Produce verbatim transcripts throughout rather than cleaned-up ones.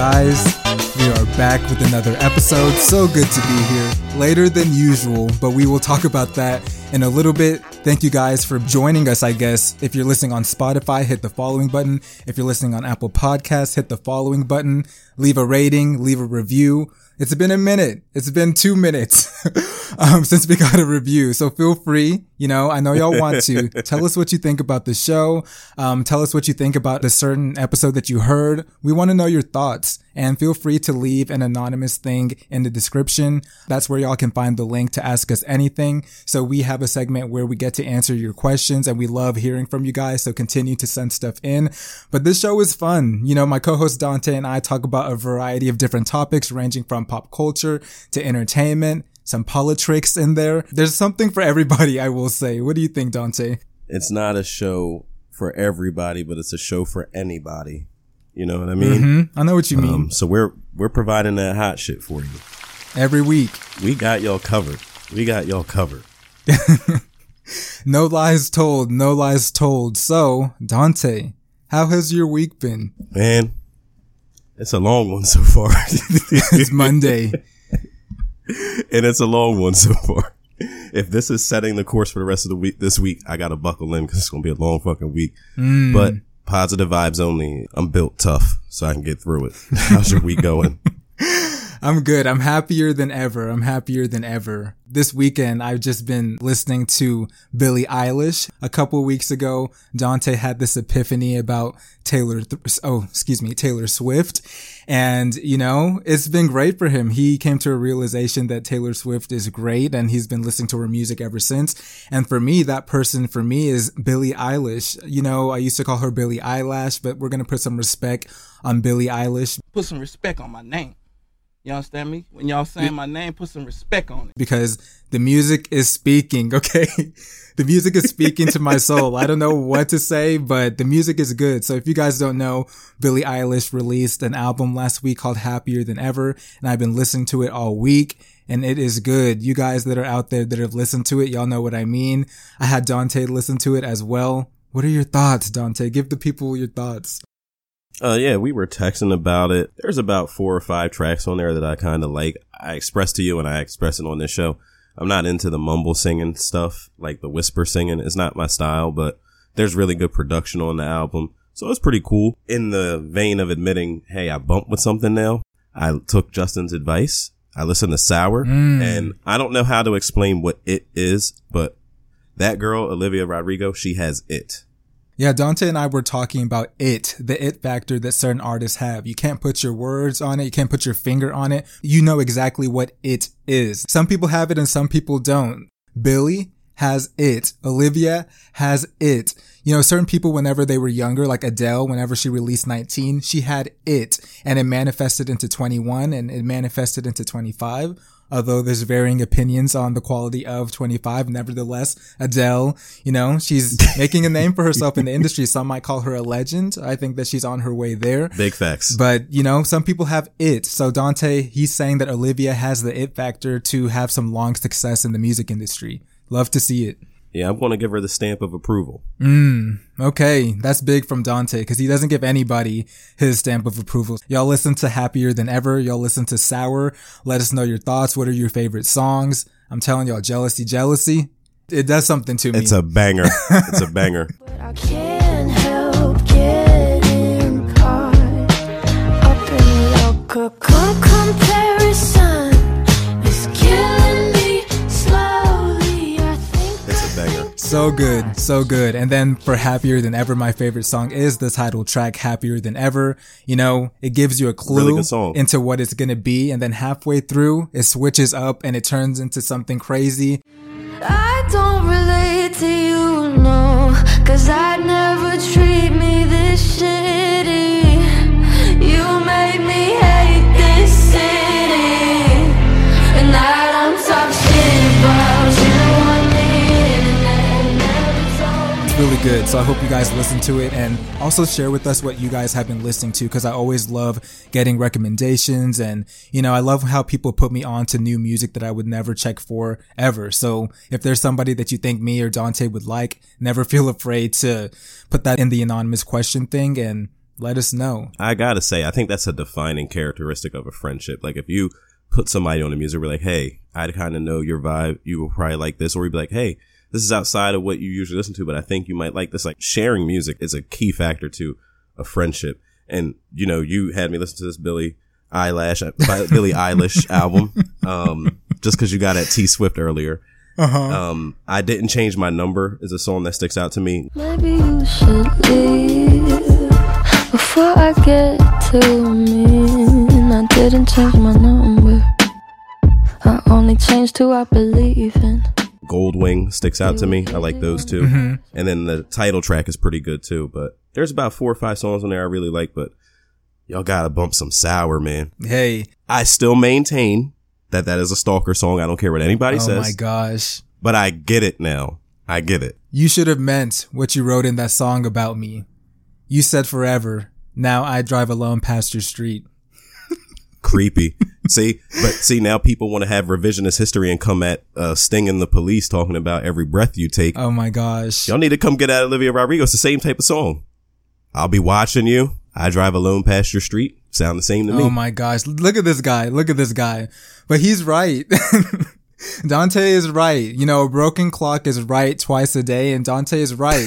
guys? We are back with another episode. So good to be here. Later than usual, but we will talk about that in a little bit. Thank you guys for joining us, I guess. If you're listening on Spotify, hit the following button. If you're listening on Apple Podcasts, hit the following button. Leave a rating, leave a review. It's been a minute. It's been two minutes um, since we got a review. So feel free. You know, I know y'all want to. Tell us what you think about the show. Um, tell us what you think about a certain episode that you heard. We want to know your thoughts. And feel free to leave an anonymous thing in the description. That's where y'all can find the link to ask us anything. So we have a segment where we get to answer your questions, and we love hearing from you guys. So continue to send stuff in. But this show is fun. You know, my co-host Dante and I talk about a variety of different topics ranging from pop culture to entertainment, some politics in there. There's something for everybody, I will say. What do you think, Dante? It's not a show for everybody, but it's a show for anybody. You know what I mean? Mm-hmm. I know what you mean. Um, so we're we're providing that hot shit for you every week. We got y'all covered. We got y'all covered. No lies told. No lies told. So, Dante, how has your week been? Man, it's a long one so far. It's Monday. And it's a long one so far. If this is setting the course for the rest of the week, this week, I got to buckle in because it's going to be a long fucking week. Mm. But positive vibes only. I'm built tough so I can get through it. How's your week going? I'm good. I'm happier than ever. I'm happier than ever. This weekend, I've just been listening to Billie Eilish. A couple weeks ago, Dante had this epiphany about Taylor, th- oh, excuse me, Taylor Swift. And, you know, it's been great for him. He came to a realization that Taylor Swift is great, and he's been listening to her music ever since. And for me, that person for me is Billie Eilish. You know, I used to call her Billie Eyelash, but we're going to put some respect on Billie Eilish. Put some respect on my name. You understand me? When y'all saying my name, put some respect on it. Because the music is speaking, okay? The music is speaking to my soul. I don't know what to say, but the music is good. So if you guys don't know, Billie Eilish released an album last week called Happier Than Ever, and I've been listening to it all week, and it is good. You guys that are out there that have listened to it, y'all know what I mean. I had Dante listen to it as well. What are your thoughts, Dante? Give the people your thoughts. Uh, yeah, we were texting about it. There's about four or five tracks on there that I kind of like. I expressed to you and I express it on this show. I'm not into the mumble singing stuff, like the whisper singing. It's not my style, but there's really good production on the album. So it's pretty cool. In the vein of admitting, hey, I bumped with something now. I took Justin's advice. I listened to Sour, mm. and I don't know how to explain what it is, but that girl, Olivia Rodrigo, she has it. Yeah, Dante and I were talking about it, the it factor that certain artists have. You can't put your words on it. You can't put your finger on it. You know exactly what it is. Some people have it and some people don't. Billie has it. Olivia has it. You know, certain people, whenever they were younger, like Adele, whenever she released nineteen, she had it, and it manifested into twenty-one, and it manifested into twenty-five. Although there's varying opinions on the quality of twenty-five, nevertheless, Adele, you know, she's making a name for herself in the industry. Some might call her a legend. I think that she's on her way there. Big facts. But, you know, some people have it. So Dante, he's saying that Olivia has the it factor to have some long success in the music industry. Love to see it. Yeah, I'm going to give her the stamp of approval. Mm, okay. That's big from Dante because he doesn't give anybody his stamp of approval. Y'all listen to Happier Than Ever. Y'all listen to Sour. Let us know your thoughts. What are your favorite songs? I'm telling y'all, Jealousy, Jealousy. It does something to me. It's a banger. It's a banger. But I can't help getting caught up in local comparison. It's killing me slowly. I think it's a banger. So good, so good. And then for Happier Than Ever, my favorite song is the title track, Happier Than Ever. You know, it gives you a clue really good song. into what it's going to be. And then halfway through, it switches up and it turns into something crazy. I don't relate to you, no, cause I'd never treat me this shitty. You made me hate this city, and I don't talk shit about you on the internet. It's really good. So I hope you guys listen to it and also share with us what you guys have been listening to, because I always love getting recommendations. And, you know, I love how people put me on to new music that I would never check for ever. So if there's somebody that you think me or Dante would like, never feel afraid to put that in the anonymous question thing and let us know. I gotta say, I think that's a defining characteristic of a friendship. Like if you put somebody on the music, we're like, hey, I kind of know your vibe. You will probably like this. Or you'd be like, hey, this is outside of what you usually listen to, but I think you might like this. Like sharing music is a key factor to a friendship. And, you know, you had me listen to this Billie Eyelash, Billie Eilish album, um, just cause you got at T Swift earlier. Uh-huh. Um, I Didn't Change My Number is a song that sticks out to me. Maybe you should leave before I get to me. And I didn't change my number. I only changed who I believe in. Goldwing sticks out to me. I like those two. Mm-hmm. And then the title track is pretty good too. But there's about four or five songs on there I really like. But y'all gotta bump some Sour, man. Hey. I still maintain that that is a stalker song. I don't care what anybody Oh says. my gosh. But I get it now. I get it. You should have meant what you wrote in that song about me. You said forever. Now I drive alone past your street. Creepy. See, but see, now people want to have revisionist history and come at uh, Sting and the Police talking about every breath you take. Oh my gosh. Y'all need to come get at Olivia Rodrigo. It's the same type of song. I'll be watching you. I drive alone past your street. Sound the same to me. Oh my gosh. Look at this guy. Look at this guy. But he's right. Dante is right. You know, a broken clock is right twice a day, and Dante is right.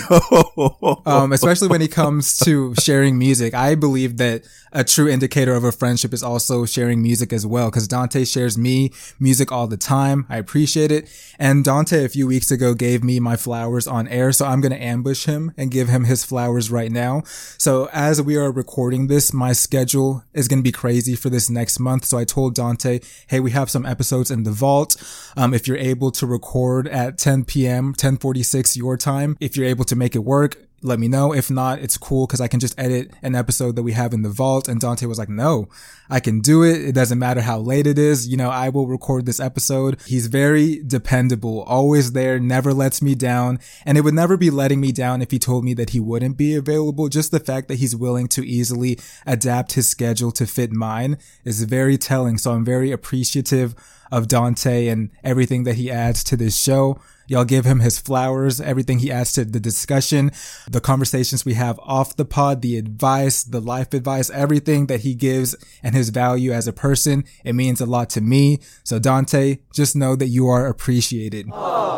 um, especially when it comes to sharing music. I believe that a true indicator of a friendship is also sharing music as well, because Dante shares me music all the time. I appreciate it. And Dante a few weeks ago gave me my flowers on air, so I'm going to ambush him and give him his flowers right now. So as we are recording this, my schedule is going to be crazy for this next month. So I told Dante, hey, we have some episodes in the vault. Um, if you're able to record at ten p.m., ten forty-six your time, if you're able to make it work, let me know. If not, it's cool because I can just edit an episode that we have in the vault. And Dante was like, no, I can do it. It doesn't matter how late it is. You know, I will record this episode. He's very dependable, always there, never lets me down. And it would never be letting me down if he told me that he wouldn't be available. Just the fact that he's willing to easily adapt his schedule to fit mine is very telling. So I'm very appreciative of Dante and everything that he adds to this show. Y'all give him his flowers, everything he adds to the discussion, the conversations we have off the pod, the advice, the life advice, everything that he gives and his value as a person. It means a lot to me. So Dante, just know that you are appreciated.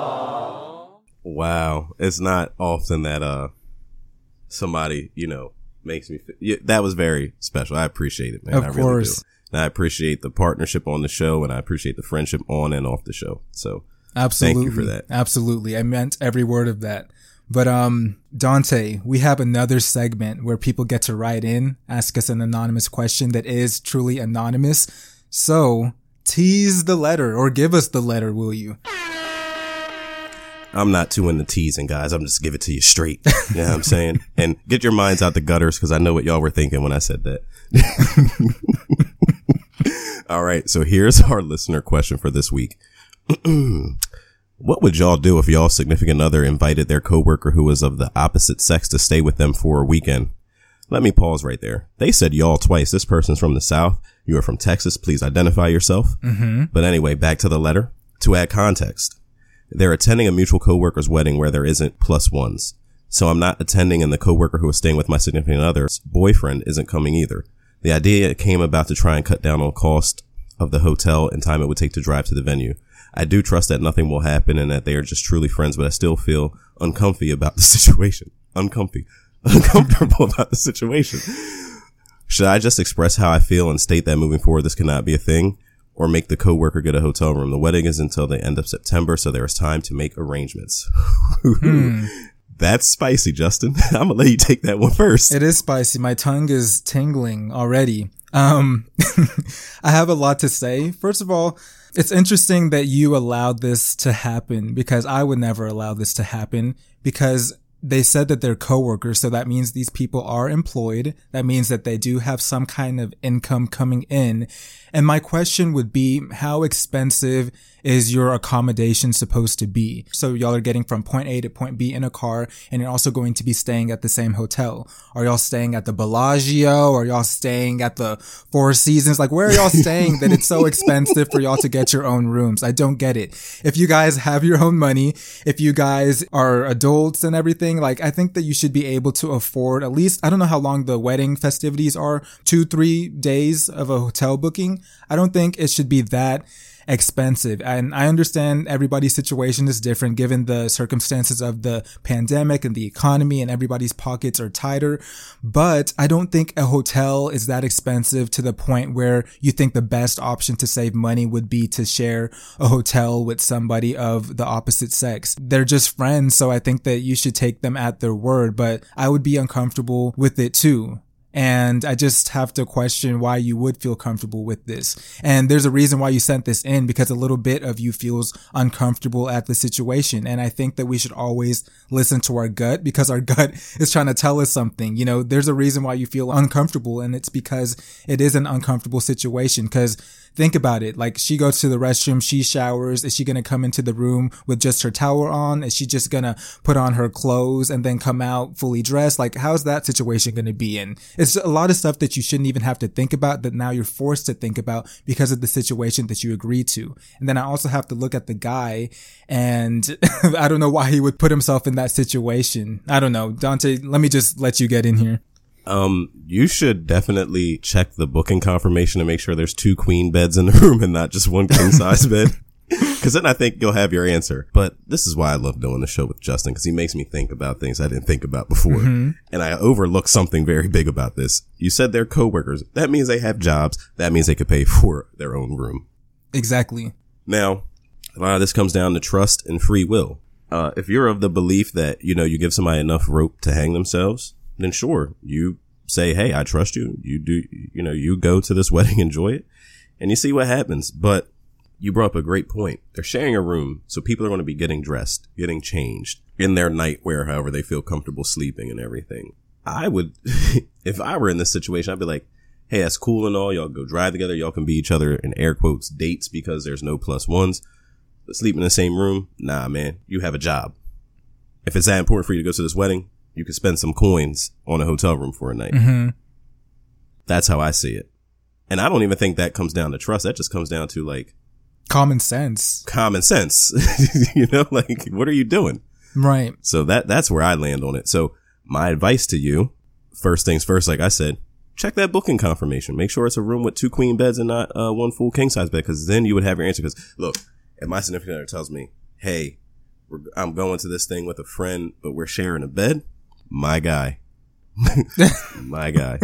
Wow. It's not often that, uh, somebody, you know, makes me feel, yeah, that was very special. I appreciate it, man. Of I course. Really do. And I appreciate the partnership on the show, and I appreciate the friendship on and off the show. So absolutely. Thank you for that. Absolutely. I meant every word of that. But, um, Dante, we have another segment where people get to write in, ask us an anonymous question that is truly anonymous. So tease the letter or give us the letter, will you? I'm not too into teasing, guys. I'm just give it to you straight. You know what I'm saying? And get your minds out the gutters, because I know what y'all were thinking when I said that. All right. So here's our listener question for this week. What would y'all do if y'all's significant other invited their coworker who was of the opposite sex to stay with them for a weekend? Let me pause right there. They said y'all twice. This person's from the South. You are from Texas. Please identify yourself. Mm-hmm. But anyway, back to the letter. To add context, they're attending a mutual coworker's wedding where there isn't plus ones. So I'm not attending, and the coworker who is staying with my significant other's boyfriend isn't coming either. The idea came about to try and cut down on cost of the hotel and time it would take to drive to the venue. I do trust that nothing will happen and that they are just truly friends, but I still feel uncomfy about the situation. Uncomfy. Uncomfortable about the situation. Should I just express how I feel and state that moving forward this cannot be a thing, or make the coworker get a hotel room? The wedding is until the end of September, so there is time to make arrangements. Hmm. That's spicy, Justin. I'm gonna let you take that one first. It is spicy. My tongue is tingling already. Um, I have a lot to say. First of all, it's interesting that you allowed this to happen, because I would never allow this to happen, because they said that they're coworkers. So that means these people are employed. That means that they do have some kind of income coming in. And my question would be, how expensive is your accommodation supposed to be? So y'all are getting from point A to point B in a car, and you're also going to be staying at the same hotel. Are y'all staying at the Bellagio? Are y'all staying at the Four Seasons? Like, where are y'all staying that it's so expensive for y'all to get your own rooms? I don't get it. If you guys have your own money, if you guys are adults and everything, everything, like, I think that you should be able to afford at least, I don't know how long the wedding festivities are, two, three days of a hotel booking. I don't think it should be that expensive. And I understand everybody's situation is different given the circumstances of the pandemic and the economy, and everybody's pockets are tighter. But I don't think a hotel is that expensive to the point where you think the best option to save money would be to share a hotel with somebody of the opposite sex. They're just friends, so I think that you should take them at their word, but I would be uncomfortable with it too. And I just have to question why you would feel comfortable with this. And there's a reason why you sent this in, because a little bit of you feels uncomfortable at the situation. And I think that we should always listen to our gut, because our gut is trying to tell us something. You know, there's a reason why you feel uncomfortable, and it's because it is an uncomfortable situation. Because think about it. Like, she goes to the restroom, she showers. Is she going to come into the room with just her towel on? Is she just going to put on her clothes and then come out fully dressed? Like, how's that situation going to be? And it's a lot of stuff that you shouldn't even have to think about, that now you're forced to think about because of the situation that you agreed to. And then I also have to look at the guy, and I don't know why he would put himself in that situation. I don't know. Dante, let me just let you get in here. Um, you should definitely check the booking confirmation to make sure there's two queen beds in the room and not just one king size bed. Cause then I think you'll have your answer. But this is why I love doing the show with Justin, cause he makes me think about things I didn't think about before. Mm-hmm. And I overlooked something very big about this. You said they're coworkers. That means they have jobs. That means they could pay for their own room. Exactly. Now, a lot of this comes down to trust and free will. Uh, if you're of the belief that, you know, you give somebody enough rope to hang themselves, then sure, you say, hey, I trust you. You do, you know, you go to this wedding, enjoy it, and you see what happens. But you brought up a great point. They're sharing a room, so people are going to be getting dressed, getting changed in their nightwear, however they feel comfortable sleeping and everything. I would, if I were in this situation, I'd be like, hey, that's cool and all. Y'all go drive together. Y'all can be each other in air quotes dates because there's no plus ones. But sleep in the same room? Nah, man, you have a job. If it's that important for you to go to this wedding, you could spend some coins on a hotel room for a night. Mm-hmm. That's how I see it. And I don't even think that comes down to trust. That just comes down to like common sense. Common sense. You know, like, what are you doing? Right. So that that's where I land on it. So my advice to you, first things first, like I said, check that booking confirmation. Make sure it's a room with two queen beds and not uh, one full king size bed, because then you would have your answer. Because look, if my significant other tells me, hey, we're, I'm going to this thing with a friend, but we're sharing a bed, my guy, my guy.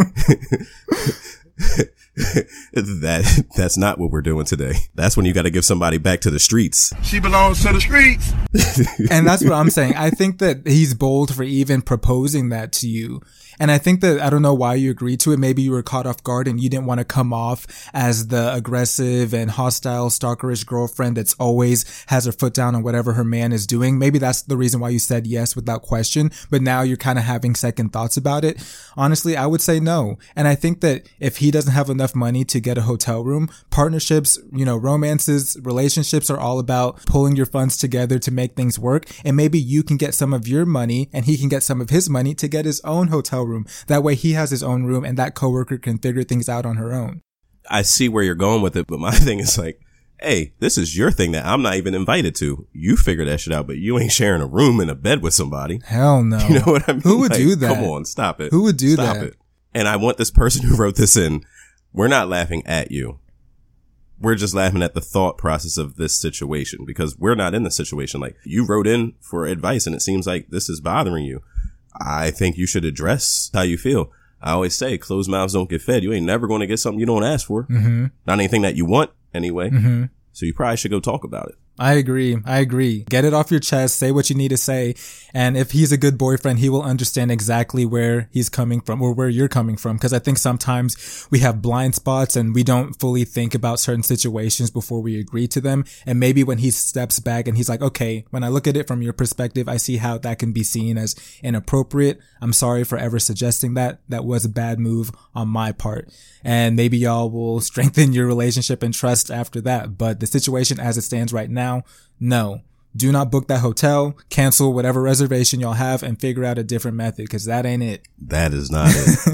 that that's not what we're doing today. That's when you got to give somebody back to the streets. She belongs to the streets. And that's what I'm saying. I think that he's bold for even proposing that to you. And I think that, I don't know why you agreed to it. Maybe you were caught off guard and you didn't want to come off as the aggressive and hostile, stalkerish girlfriend that's always has her foot down on whatever her man is doing. Maybe that's the reason why you said yes without question. But now you're kind of having second thoughts about it. Honestly, I would say no. And I think that if he doesn't have enough money to get a hotel room, partnerships, you know, romances, relationships are all about pulling your funds together to make things work. And maybe you can get some of your money and he can get some of his money to get his own hotel room. That way he has his own room and that coworker can figure things out on her own. I see where you're going with it, but my thing is like, hey, this is your thing that I'm not even invited to. You figure that shit out, but you ain't sharing a room and a bed with somebody. Hell no. You know what I mean? Who would like, do that? Come on, stop it. Who would do stop that? It. And I want this person who wrote this in, we're not laughing at you. We're just laughing at the thought process of this situation because we're not in the situation. Like, you wrote in for advice and it seems like this is bothering you. I think you should address how you feel. I always say closed mouths don't get fed. You ain't never going to get something you don't ask for. Mm-hmm. Not anything that you want anyway. Mm-hmm. So you probably should go talk about it. I agree. I agree. Get it off your chest. Say what you need to say. And if he's a good boyfriend, he will understand exactly where he's coming from or where you're coming from. Because I think sometimes we have blind spots and we don't fully think about certain situations before we agree to them. And maybe when he steps back and he's like, okay, when I look at it from your perspective, I see how that can be seen as inappropriate. I'm sorry for ever suggesting that. That was a bad move on my part. And maybe y'all will strengthen your relationship and trust after that. But the situation as it stands right now, no. Do not book that hotel, cancel whatever reservation y'all have, and figure out a different method, because that ain't it. That is not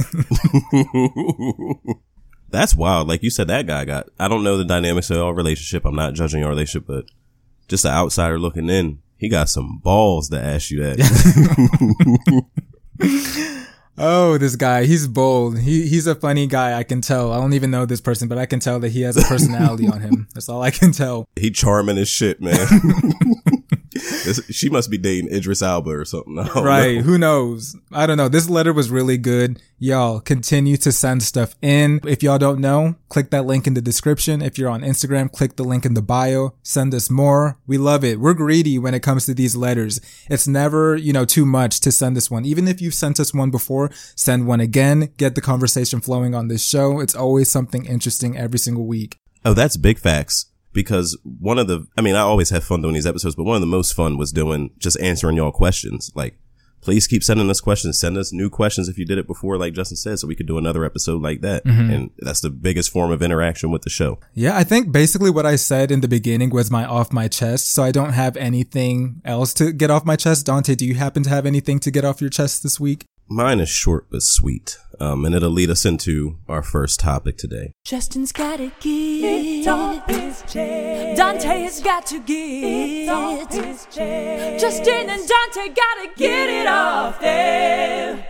it. That's wild. Like you said, that guy got, I don't know the dynamics of your relationship. I'm not judging your relationship, but just an outsider looking in, he got some balls to ask you that. Oh, this guy, he's bold. He he's a funny guy. I can tell. I don't even know this person, but I can tell that he has a personality on him. That's all I can tell. He charming as shit, man. This, she must be dating Idris Elba or something. Right. Know. Who knows? I don't know. This letter was really good. Y'all continue to send stuff in. If y'all don't know, click that link in the description. If you're on Instagram, click the link in the bio. Send us more. We love it. We're greedy when it comes to these letters. It's never, you know, too much to send us one. Even if you've sent us one before, send one again. Get the conversation flowing on this show. It's always something interesting every single week. Oh, that's big facts. Because one of the, I mean, I always have fun doing these episodes, but one of the most fun was doing just answering y'all questions. Like, please keep sending us questions. Send us new questions if you did it before, like Justin said, so we could do another episode like that. Mm-hmm. And that's the biggest form of interaction with the show. Yeah, I think basically what I said in the beginning was my off my chest. So I don't have anything else to get off my chest. Dante, do you happen to have anything to get off your chest this week? Mine is short but sweet, um, and it'll lead us into our first topic today. Justin's gotta get off his chest. Dante has got to get off his chest. Justin and Dante gotta get it off their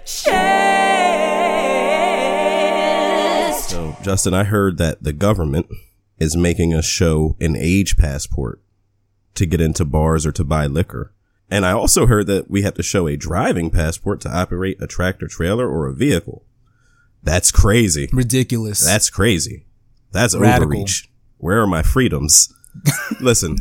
chest. So, Justin, I heard that the government is making us show an age passport to get into bars or to buy liquor. And I also heard that we have to show a driving passport to operate a tractor trailer or a vehicle. That's crazy. Ridiculous. That's crazy. That's Radical. Overreach. Where are my freedoms? Listen,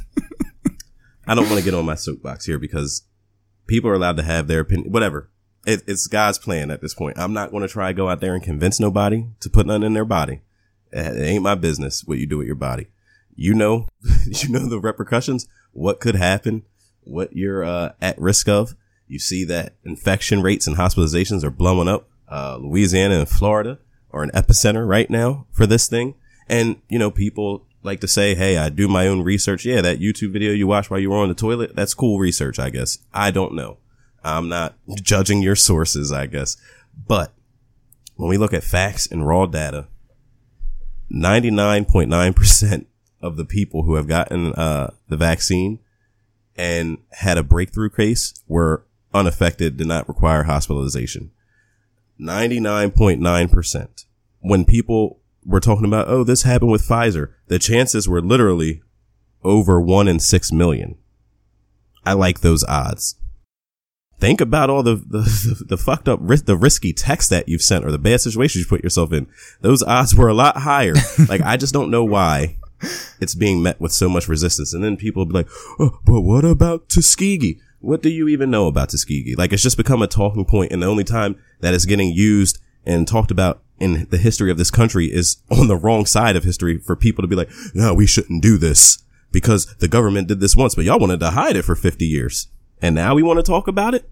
I don't want to get on my soapbox here because people are allowed to have their opinion. Whatever. It, it's God's plan at this point. I'm not going to try to go out there and convince nobody to put nothing in their body. It ain't my business what you do with your body. You know, you know the repercussions, what could happen, what you're uh, at risk of. You see that infection rates and hospitalizations are blowing up. Uh, Louisiana and Florida are an epicenter right now for this thing. And, you know, people like to say, hey, I do my own research. Yeah, that YouTube video you watched while you were on the toilet, that's cool research, I guess. I don't know. I'm not judging your sources, I guess. But when we look at facts and raw data, ninety-nine point nine percent of the people who have gotten uh, the vaccine and had a breakthrough case were unaffected, did not require hospitalization. ninety-nine point nine percent. When people were talking about, oh, this happened with Pfizer, the chances were literally over one in six million. I like those odds. Think about all the, the, the, the fucked up, ris- the risky text that you've sent or the bad situations you put yourself in. Those odds were a lot higher. Like, I just don't know why it's being met with so much resistance. And then people will be like, oh, but what about Tuskegee? What do you even know about Tuskegee? Like, it's just become a talking point, and the only time that it's getting used and talked about in the history of this country is on the wrong side of history for people to be like, no, we shouldn't do this because the government did this once, but y'all wanted to hide it for fifty years. And now we want to talk about it?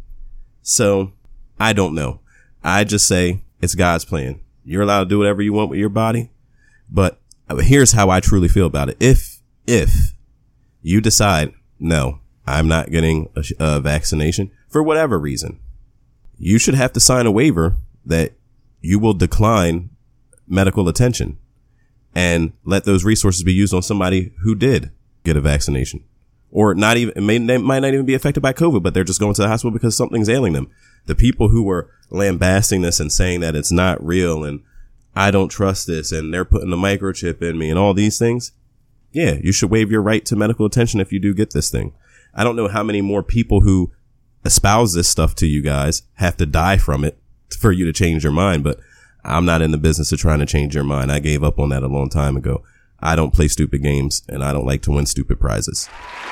So, I don't know. I just say it's God's plan. You're allowed to do whatever you want with your body. But here's how I truly feel about it. If, if you decide, no, I'm not getting a, a vaccination for whatever reason, you should have to sign a waiver that you will decline medical attention and let those resources be used on somebody who did get a vaccination. Or not even, it may, they might not even be affected by COVID, but they're just going to the hospital because something's ailing them. The people who were lambasting this and saying that it's not real and I don't trust this and they're putting a microchip in me and all these things. Yeah, you should waive your right to medical attention if you do get this thing. I don't know how many more people who espouse this stuff to you guys have to die from it for you to change your mind, but I'm not in the business of trying to change your mind. I gave up on that a long time ago. I don't play stupid games and I don't like to win stupid prizes.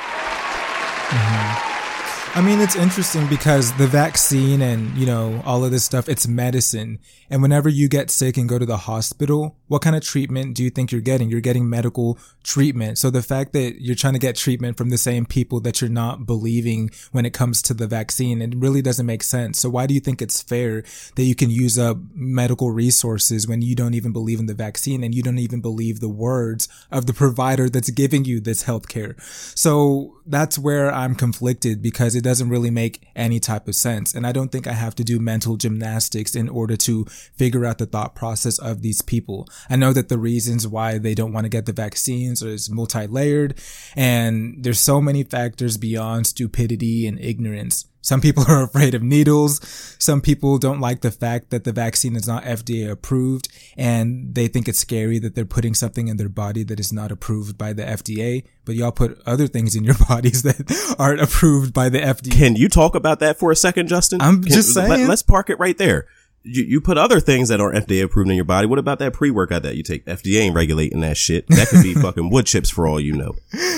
Mm-hmm. I mean, it's interesting because the vaccine and, you know, all of this stuff, it's medicine. And whenever you get sick and go to the hospital, what kind of treatment do you think you're getting? You're getting medical treatment. So the fact that you're trying to get treatment from the same people that you're not believing when it comes to the vaccine, it really doesn't make sense. So why do you think it's fair that you can use up medical resources when you don't even believe in the vaccine and you don't even believe the words of the provider that's giving you this healthcare? So that's where I'm conflicted because it doesn't really make any type of sense. And I don't think I have to do mental gymnastics in order to figure out the thought process of these people. I know that the reasons why they don't want to get the vaccines is multi-layered, and there's so many factors beyond stupidity and ignorance. Some people are afraid of needles. Some people don't like the fact that the vaccine is not F D A approved, and they think it's scary that they're putting something in their body that is not approved by the F D A. But y'all put other things in your bodies that aren't approved by the F D A. Can you talk about that for a second, Justin? I'm Can, just saying. Let, let's park it right there. You, you put other things that aren't F D A approved in your body. What about that pre-workout that you take? F D A ain't regulating that shit. That could be fucking wood chips for all you know.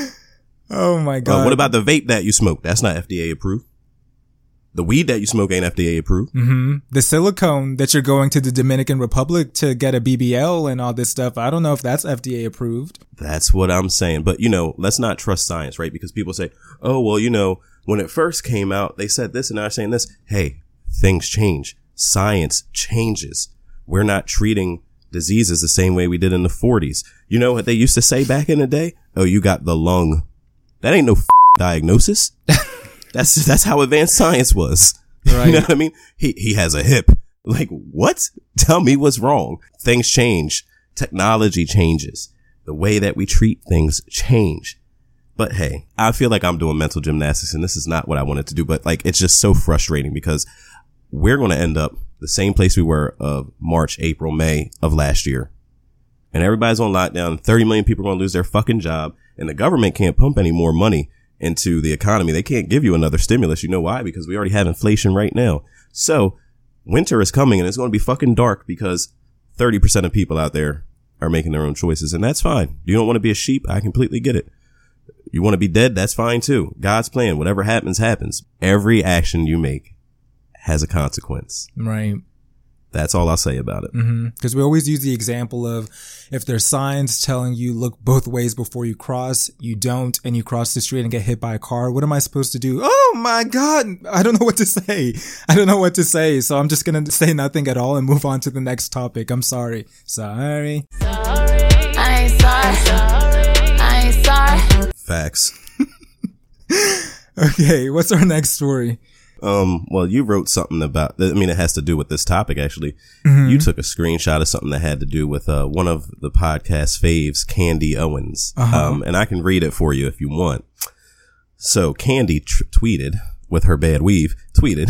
Oh my God. Uh, what about the vape that you smoke? That's not F D A approved. The weed that you smoke ain't F D A approved. Mm-hmm. The silicone that you're going to the Dominican Republic to get a B B L and all this stuff, I don't know if that's F D A approved. That's what I'm saying. But, you know, let's not trust science, right? Because people say, oh, well, you know, when it first came out, they said this and now they're saying this. Hey, things change. Science changes. We're not treating diseases the same way we did in the forties. You know what they used to say back in the day? Oh, you got the lung. That ain't no f- diagnosis. That's that's how advanced science was. Right. You know what I mean? He he has a hip. Like, what? Tell me what's wrong. Things change. Technology changes. The way that we treat things change. But hey, I feel like I'm doing mental gymnastics and this is not what I wanted to do. But like, it's just so frustrating because we're going to end up the same place we were of March, April, May of last year. And everybody's on lockdown. thirty million people are going to lose their fucking job and the government can't pump any more money into the economy. They can't give you another stimulus. You know why? Because we already have inflation right now. So winter is coming and it's going to be fucking dark because thirty percent of people out there are making their own choices. And that's fine. You don't want to be a sheep. I completely get it. You want to be dead. That's fine too. God's plan. Whatever happens, happens. Every action you make has a consequence. Right. That's all I'll say about it. Mm-hmm. Because we always use the example of if there's signs telling you look both ways before you cross, you don't, and you cross the street and get hit by a car. What am I supposed to do? Oh my God. I don't know what to say. I don't know what to say. So I'm just going to say nothing at all and move on to the next topic. I'm sorry. Sorry. Sorry. I ain't sorry. Sorry. I ain't sorry. Facts. Okay. What's our next story? Um, well, you wrote something about, I mean, it has to do with this topic, actually. Mm-hmm. You took a screenshot of something that had to do with, uh, one of the podcast faves, Candy Owens. Uh-huh. Um, and I can read it for you if you want. So Candy tr- tweeted with her bad weave, tweeted.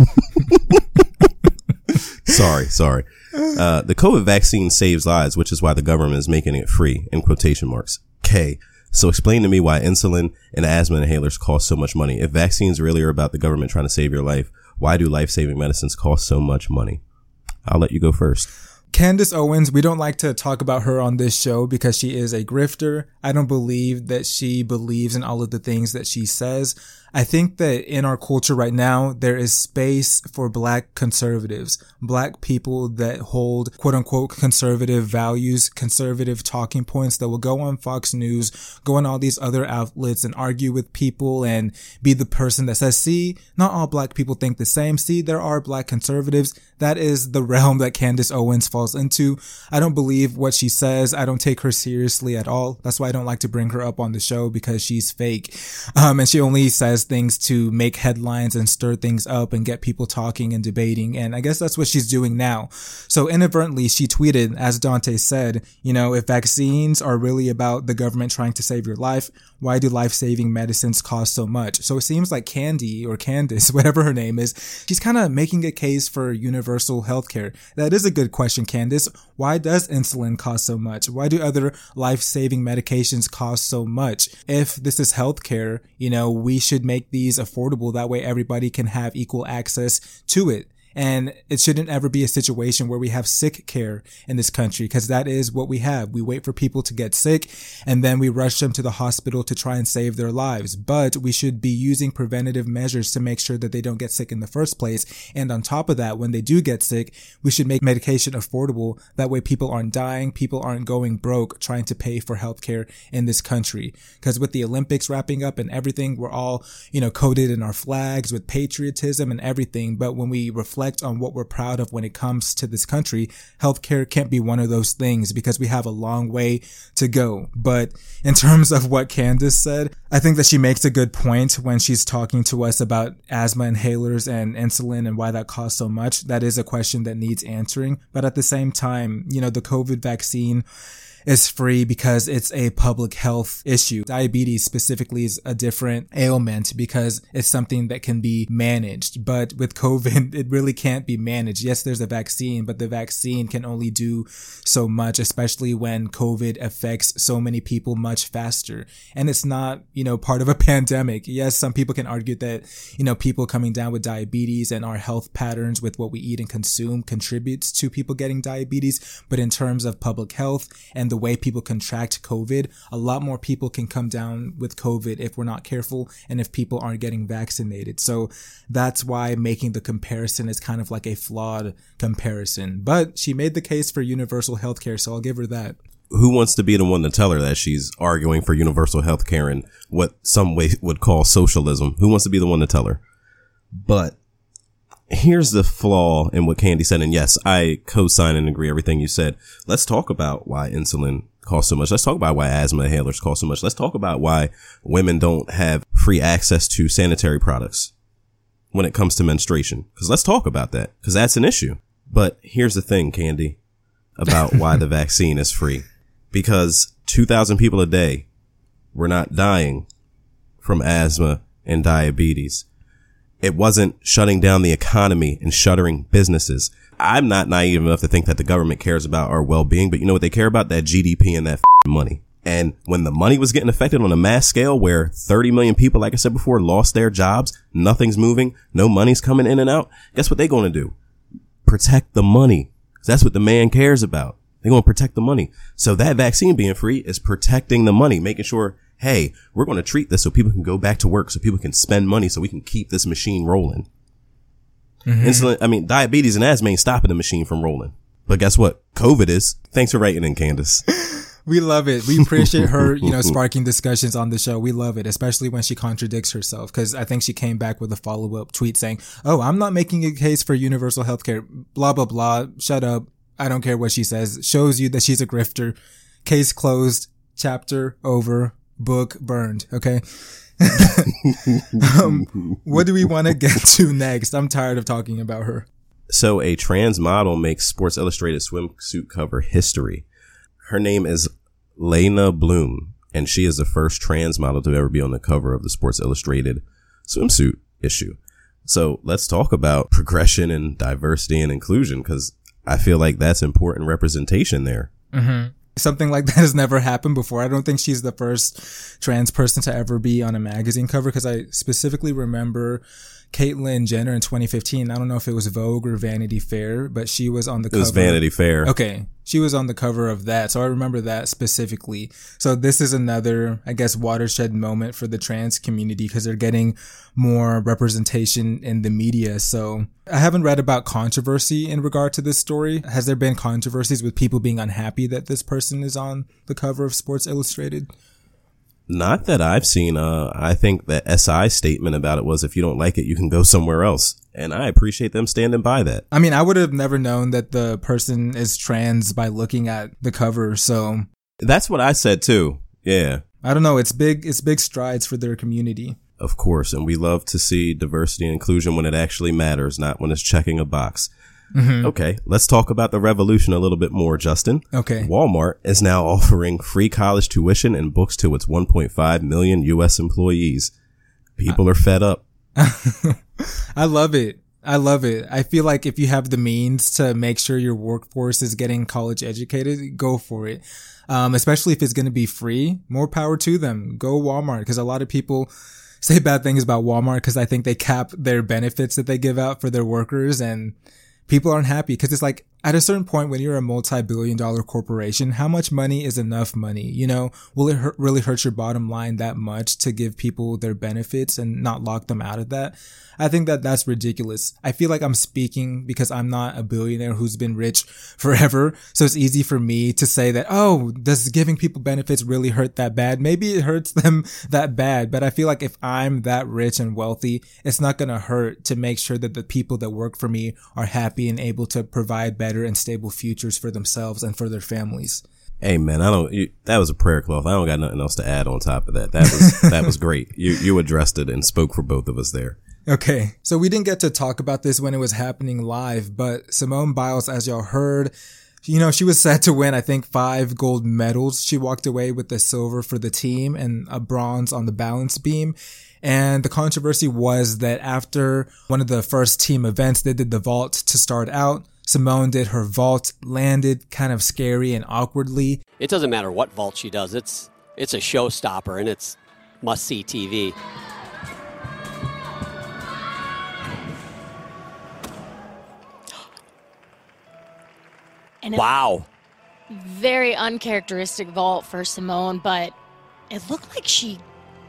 sorry, sorry. Uh, the COVID vaccine saves lives, which is why the government is making it free, in quotation marks. K. So explain to me why insulin and asthma inhalers cost so much money. If vaccines really are about the government trying to save your life, why do life-saving medicines cost so much money? I'll let you go first. Candace Owens, we don't like to talk about her on this show because she is a grifter. I don't believe that she believes in all of the things that she says. I think that in our culture right now, there is space for black conservatives, black people that hold quote unquote conservative values, conservative talking points that will go on Fox News, go on all these other outlets and argue with people and be the person that says, see, not all black people think the same. See, there are black conservatives. That is the realm that Candace Owens falls into. I don't believe what she says. I don't take her seriously at all. That's why I don't like to bring her up on the show because she's fake. Um, and she only says things to make headlines and stir things up and get people talking and debating. And I guess that's what she's doing now. So inadvertently, she tweeted, as Dante said, you know, if vaccines are really about the government trying to save your life, why do life-saving medicines cost so much? So it seems like Candy or Candace, whatever her name is, she's kind of making a case for universal healthcare. That is a good question, Candace. Why does insulin cost so much? Why do other life-saving medications cost so much? If this is healthcare, you know, we should make these affordable. That way everybody can have equal access to it. And it shouldn't ever be a situation where we have sick care in this country, because that is what we have. We wait for people to get sick and then we rush them to the hospital to try and save their lives. But we should be using preventative measures to make sure that they don't get sick in the first place. And on top of that, when they do get sick, we should make medication affordable. That way people aren't dying. People aren't going broke trying to pay for healthcare in this country. Because with the Olympics wrapping up and everything, we're all, you know, coded in our flags with patriotism and everything. But when we reflect reflect on what we're proud of when it comes to this country, healthcare can't be one of those things because we have a long way to go. But in terms of what Candace said, I think that she makes a good point when she's talking to us about asthma inhalers and insulin and why that costs so much. That is a question that needs answering. But at the same time, you know, the COVID vaccine is free because it's a public health issue. Diabetes specifically is a different ailment because it's something that can be managed. But with COVID, it really can't be managed. Yes, there's a vaccine, but the vaccine can only do so much, especially when COVID affects so many people much faster. And it's not, you know, part of a pandemic. Yes, some people can argue that, you know, people coming down with diabetes and our health patterns with what we eat and consume contributes to people getting diabetes. But in terms of public health and the way people contract COVID, a lot more people can come down with COVID if we're not careful and if people aren't getting vaccinated. So that's why making the comparison is kind of like a flawed comparison. But she made the case for universal healthcare, so I'll give her that. Who wants to be the one to tell her that she's arguing for universal healthcare and what some way would call socialism? Who wants to be the one to tell her? But here's the flaw in what Candy said. And yes, I co-sign and agree everything you said. Let's talk about why insulin costs so much. Let's talk about why asthma inhalers cost so much. Let's talk about why women don't have free access to sanitary products when it comes to menstruation. Because let's talk about that, because that's an issue. But here's the thing, Candy, about why the vaccine is free. Because two thousand people a day were not dying from asthma and diabetes. It wasn't shutting down the economy and shuttering businesses. I'm not naive enough to think that the government cares about our well-being, but you know what they care about? That G D P and that money. And when the money was getting affected on a mass scale where thirty million people, like I said before, lost their jobs, nothing's moving, no money's coming in and out, guess what they're going to do? Protect the money. That's what the man cares about. They're going to protect the money. So that vaccine being free is protecting the money, making sure, hey, we're going to treat this so people can go back to work, so people can spend money, so we can keep this machine rolling. Mm-hmm. Insulin, I mean, diabetes and asthma ain't stopping the machine from rolling. But guess what? COVID is. Thanks for writing in, Candace. We love it. We appreciate her, you know, sparking discussions on the show. We love it, especially when she contradicts herself, because I think she came back with a follow-up tweet saying, oh, I'm not making a case for universal healthcare, blah, blah, blah. Shut up. I don't care what she says. Shows you that she's a grifter. Case closed. Chapter over. Book burned. Okay. um, what do we want to get to next? I'm tired of talking about her. So a trans model makes Sports Illustrated swimsuit cover history. Her name is Lena Bloom, and she is the first trans model to ever be on the cover of the Sports Illustrated swimsuit issue. So let's talk about progression and diversity and inclusion, because I feel like that's important representation there. Mm-hmm. Something like that has never happened before. I don't think she's the first trans person to ever be on a magazine cover, because I specifically remember Caitlyn Jenner in twenty fifteen. I don't know if it was Vogue or Vanity Fair, but she was on the it cover. It was Vanity Fair. Okay. She was on the cover of that. So I remember that specifically. So this is another, I guess, watershed moment for the trans community, because they're getting more representation in the media. So I haven't read about controversy in regard to this story. Has there been controversies with people being unhappy that this person is on the cover of Sports Illustrated? Not that I've seen. Uh, I think the S I statement about it was, if you don't like it, you can go somewhere else. And I appreciate them standing by that. I mean, I would have never known that the person is trans by looking at the cover. So that's what I said too. Yeah. I don't know. It's big. It's big strides for their community. Of course. And we love to see diversity and inclusion when it actually matters, not when it's checking a box. Mm-hmm. Okay, let's talk about the revolution a little bit more, Justin. Okay. Walmart is now offering free college tuition and books to its one point five million U S employees. People are fed up. I love it. I love it. I feel like if you have the means to make sure your workforce is getting college educated, go for it. Um, especially if it's going to be free, more power to them. Go Walmart, because a lot of people say bad things about Walmart because I think they cap their benefits that they give out for their workers, and people aren't happy because it's like, At a certain point, when you're a multi-billion dollar corporation, how much money is enough money? You know, will it hurt, really hurt your bottom line that much to give people their benefits and not lock them out of that? I think that that's ridiculous. I feel like I'm speaking because I'm not a billionaire who's been rich forever. So it's easy for me to say that, oh, does giving people benefits really hurt that bad? Maybe it hurts them that bad, but I feel like if I'm that rich and wealthy, it's not going to hurt to make sure that the people that work for me are happy and able to provide better and stable futures for themselves and for their families. Hey man, I don't, you, that was a prayer cloth. I don't got nothing else to add on top of that. That was, that was great. You, you addressed it and spoke for both of us there. Okay, so we didn't get to talk about this when it was happening live, but Simone Biles, as y'all heard, you know, she was set to win, I think, five gold medals. She walked away with the silver for the team and a bronze on the balance beam. And the controversy was that after one of the first team events, they did the vault to start out. Simone did her vault, landed kind of scary and awkwardly. It doesn't matter what vault she does. It's it's a showstopper and it's must-see T V. And wow. Very uncharacteristic vault for Simone, but it looked like she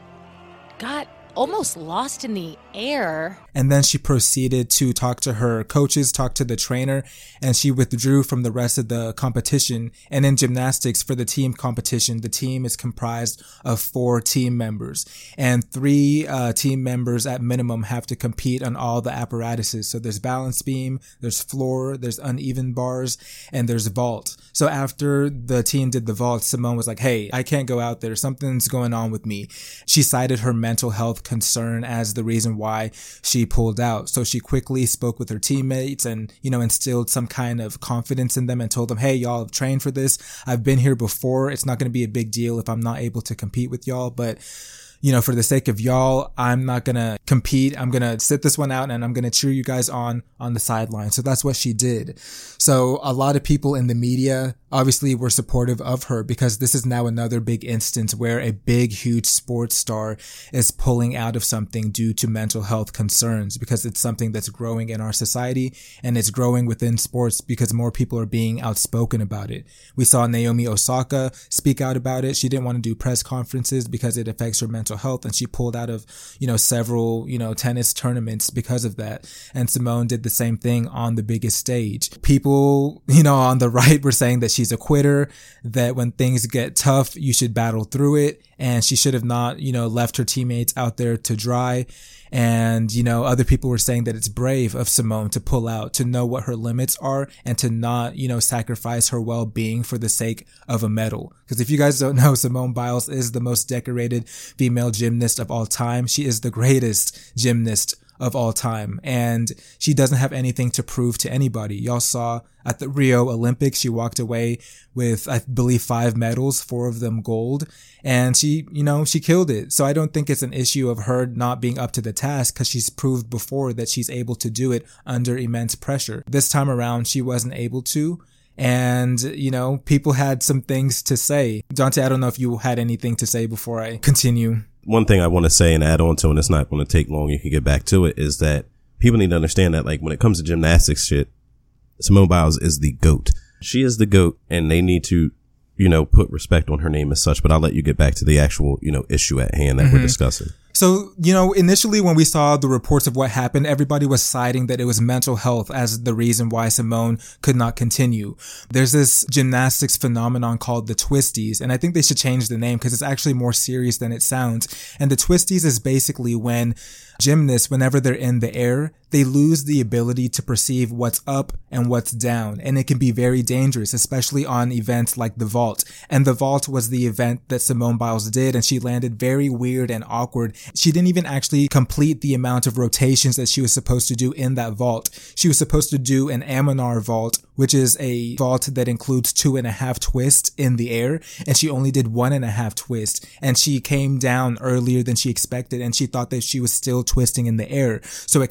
got almost lost in the air. And then she proceeded to talk to her coaches, talk to the trainer, and she withdrew from the rest of the competition. And in gymnastics, for the team competition, the team is comprised of four team members, and three uh, team members at minimum have to compete on all the apparatuses. So there's balance beam, there's floor, there's uneven bars, and there's vault. So after the team did the vault, Simone was like, hey, I can't go out there. Something's going on with me. She cited her mental health concern as the reason why she pulled out. So she quickly spoke with her teammates and, you know, instilled some kind of confidence in them and told them, hey, y'all have trained for this. I've been here before. It's not going to be a big deal if I'm not able to compete with y'all, but you know, for the sake of y'all, I'm not going to compete. I'm going to sit this one out and I'm going to cheer you guys on on the sideline. So that's what she did. So a lot of people in the media obviously were supportive of her because this is now another big instance where a big, huge sports star is pulling out of something due to mental health concerns, because it's something that's growing in our society and it's growing within sports because more people are being outspoken about it. We saw Naomi Osaka speak out about it. She didn't want to do press conferences because it affects her mental health, and she pulled out of, you know, several, you know, tennis tournaments because of that. And Simone did the same thing on the biggest stage. People, you know, on the right were saying that she's a quitter, that when things get tough, you should battle through it, and she should have not, you know, left her teammates out there to dry. And, you know, other people were saying that it's brave of Simone to pull out, to know what her limits are, and to not, you know, sacrifice her well-being for the sake of a medal. Because if you guys don't know, Simone Biles is the most decorated female gymnast of all time. She is the greatest gymnast of all time, and she doesn't have anything to prove to anybody. Y'all saw at the Rio Olympics, she walked away with, I believe, five medals, four of them gold, and she, you know, she killed it. So I don't think it's an issue of her not being up to the task, because she's proved before that she's able to do it under immense pressure. This time around, she wasn't able to. And, you know, people had some things to say. Dante, I don't know if you had anything to say before I continue. One thing I want to say and add on to, and it's not going to take long, you can get back to it, is that people need to understand that, like, when it comes to gymnastics shit, Simone Biles is the GOAT. She is the GOAT, and they need to, you know, put respect on her name as such. But I'll let you get back to the actual, you know, issue at hand that mm-hmm. we're discussing. So, you know, initially when we saw the reports of what happened, everybody was citing that it was mental health as the reason why Simone could not continue. There's this gymnastics phenomenon called the twisties, and I think they should change the name because it's actually more serious than it sounds. And the twisties is basically when gymnasts, whenever they're in the air, they lose the ability to perceive what's up and what's down. And it can be very dangerous, especially on events like the vault. And the vault was the event that Simone Biles did, and she landed very weird and awkward. She didn't even actually complete the amount of rotations that she was supposed to do in that vault. She was supposed to do an Amanar vault, which is a vault that includes two and a half twists in the air, and she only did one and a half twist. And she came down earlier than she expected, and she thought that she was still twisting in the air. So it kind of scared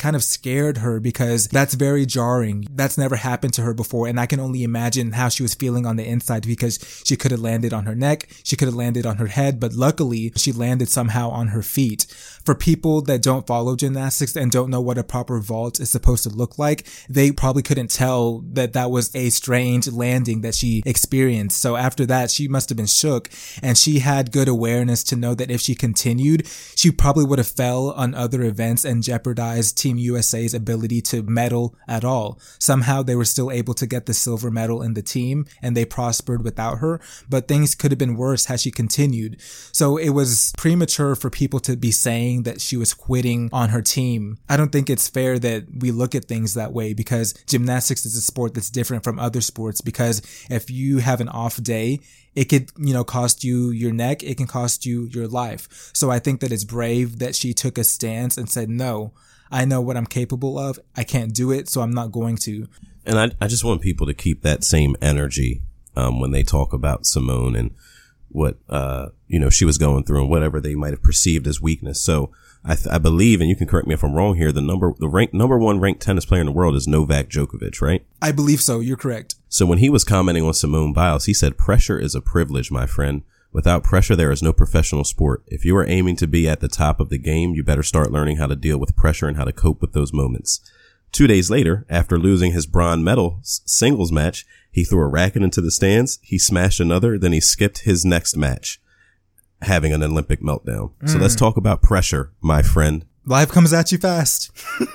scared her because that's very jarring. That's never happened to her before. And I can only imagine how she was feeling on the inside because she could have landed on her neck. She could have landed on her head, but luckily she landed somehow on her feet. For people that don't follow gymnastics and don't know what a proper vault is supposed to look like, they probably couldn't tell that that was a strange landing that she experienced. So after that, she must have been shook, and she had good awareness to know that if she continued, she probably would have fell on other events and jeopardized Team U S A's ability to medal at all. Somehow they were still able to get the silver medal in the team, and they prospered without her, but things could have been worse had she continued. So it was premature for people to be saying that she was quitting on her team. I don't think it's fair that we look at things that way, because gymnastics is a sport that's different from other sports, because if you have an off day, it could, you know, cost you your neck. It can cost you your life. So I think that it's brave that she took a stance and said, no, I know what I'm capable of. I can't do it, so I'm not going to. And I, I just want people to keep that same energy um, when they talk about Simone and what, uh, you know, she was going through and whatever they might have perceived as weakness. So I, th- I believe, and you can correct me if I'm wrong here, the number, the rank, number one ranked tennis player in the world is Novak Djokovic, right? I believe so. You're correct. So when he was commenting on Simone Biles, he said, pressure is a privilege, my friend. Without pressure, there is no professional sport. If you are aiming to be at the top of the game, you better start learning how to deal with pressure and how to cope with those moments. Two days later, after losing his bronze medal singles match, he threw a racket into the stands, he smashed another, then he skipped his next match, having an Olympic meltdown. Mm. So let's talk about pressure, my friend. Life comes at you fast.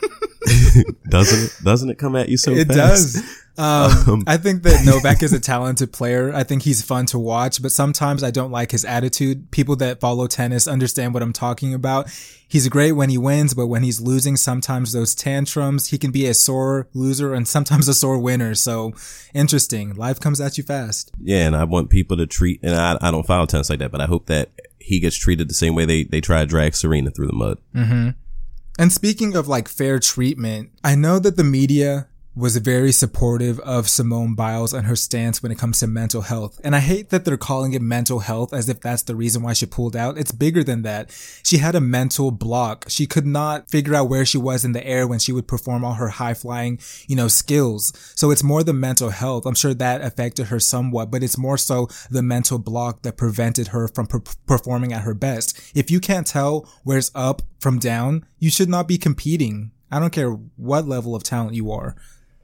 Doesn't it? Doesn't it come at you so it fast? It does. Um, um, I think that Novak is a talented player. I think he's fun to watch, but sometimes I don't like his attitude. People that follow tennis understand what I'm talking about. He's great when he wins, but when he's losing, sometimes those tantrums, he can be a sore loser and sometimes a sore winner. So interesting. Life comes at you fast. Yeah. And I want people to treat, and I, I don't follow tennis like that, but I hope that he gets treated the same way they, they try to drag Serena through the mud. Mm-hmm. And speaking of like fair treatment, I know that the media was very supportive of Simone Biles and her stance when it comes to mental health. And I hate that they're calling it mental health as if that's the reason why she pulled out. It's bigger than that. She had a mental block. She could not figure out where she was in the air when she would perform all her high flying, you know, skills. So it's more than mental health. I'm sure that affected her somewhat, but it's more so the mental block that prevented her from per- performing at her best. If you can't tell where's up from down, you should not be competing. I don't care what level of talent you are.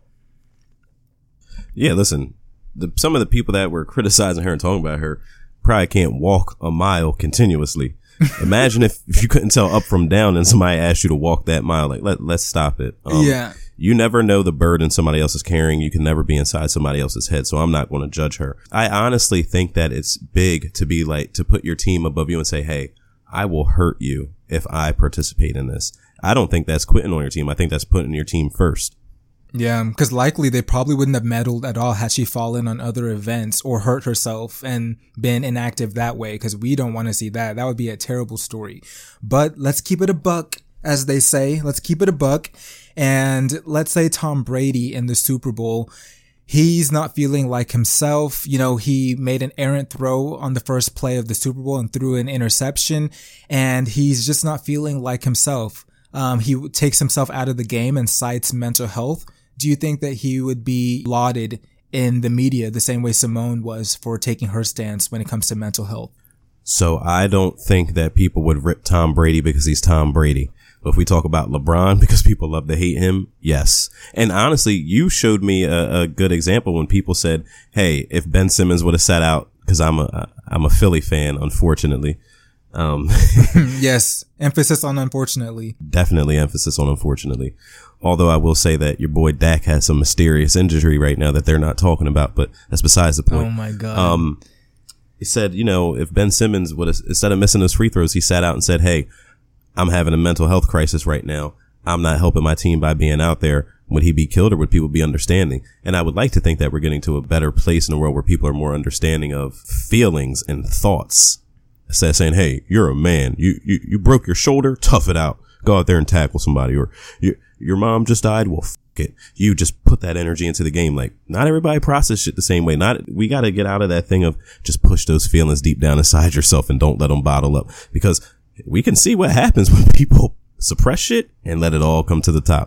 Yeah, listen, the, some of the people that were criticizing her and talking about her probably can't walk a mile continuously. Imagine if, if you couldn't tell up from down and somebody asked you to walk that mile. Like, let, let's stop it. Um, yeah. You never know the burden somebody else is carrying. You can never be inside somebody else's head. So I'm not going to judge her. I honestly think that it's big to be like, to put your team above you and say, hey, I will hurt you if I participate in this. I don't think that's quitting on your team. I think that's putting your team first. Yeah, because likely they probably wouldn't have medaled at all had she fallen on other events or hurt herself and been inactive that way, because we don't want to see that. That would be a terrible story. But let's keep it a buck, as they say. Let's keep it a buck. And let's say Tom Brady in the Super Bowl, he's not feeling like himself. You know, he made an errant throw on the first play of the Super Bowl and threw an interception, and he's just not feeling like himself. Um, he takes himself out of the game and cites mental health. Do you think that he would be lauded in the media the same way Simone was for taking her stance when it comes to mental health? So I don't think that people would rip Tom Brady because he's Tom Brady. But if we talk about LeBron because people love to hate him, yes. And honestly, you showed me a, a good example when people said, hey, if Ben Simmons would have sat out, because I'm a, I'm a Philly fan, unfortunately. Um, yes. Emphasis on unfortunately. Definitely emphasis on unfortunately. Although I will say that your boy Dak has some mysterious injury right now that they're not talking about, but that's besides the point. Oh my God. Um, he said, you know, if Ben Simmons would have, instead of missing his free throws, he sat out and said, hey, I'm having a mental health crisis right now. I'm not helping my team by being out there. Would he be killed or would people be understanding? And I would like to think that we're getting to a better place in the world where people are more understanding of feelings and thoughts. Instead of saying, hey, you're a man. You, you, you broke your shoulder. Tough it out. Go out there and tackle somebody. Or you, your mom just died. Well, f it. You just put that energy into the game. Like, not everybody process shit the same way. Not, we got to get out of that thing of just push those feelings deep down inside yourself and don't let them bottle up, because we can see what happens when people suppress shit and let it all come to the top.